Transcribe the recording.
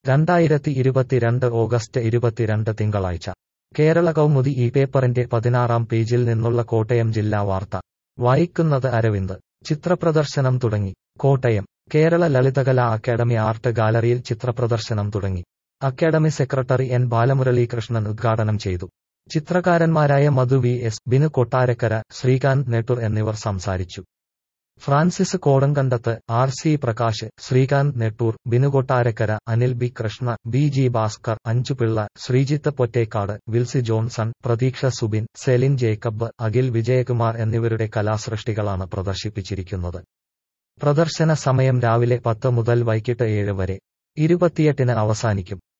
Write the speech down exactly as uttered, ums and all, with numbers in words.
രണ്ടായിരത്തി ഇരുപത്തിരണ്ട് ഓഗസ്റ്റ് ഇരുപത്തിരണ്ട് തിങ്കളാഴ്ച കേരള കൗമുദി ഈ പേപ്പറിന്റെ പതിനാറാം പേജിൽ നിന്നുള്ള കോട്ടയം ജില്ലാ വാർത്ത വായിക്കുന്നത് അരവിന്ദ്. ചിത്രപ്രദർശനം തുടങ്ങി. കോട്ടയം കേരള ലളിതകലാ അക്കാദമി ആർട്ട് ഗാലറിയിൽ ചിത്രപ്രദർശനം തുടങ്ങി. അക്കാദമി സെക്രട്ടറി എൻ ബാലമുരളീകൃഷ്ണൻ ഉദ്ഘാടനം ചെയ്തു. ചിത്രകാരന്മാരായ മധു വി എസ്, ബിനു കൊട്ടാരക്കര, ശ്രീകാന്ത് നെട്ടൂർ എന്നിവർ സംസാരിച്ചു. Francis Kodankandath, R C Prakash, Srikanth Nettoor, Binu Kottarakkara, Anil B Krishna, B G Bhaskar, Anjupillai, Sreejith Pottekkad, Wilsy Johnson, Pratheeksha Subin, Celine Jacob, Akhil Vijayakumar എന്നിവരുടെ കലാസൃഷ്ടികളാണ് പ്രദർശിപ്പിച്ചിരിക്കുന്നത്. പ്രദർശന സമയം രാവിലെ പത്ത് മുതൽ വൈകിട്ട് ഏഴ് വരെ. ഇരുപത്തിയെട്ടിന് അവസാനിക്കും.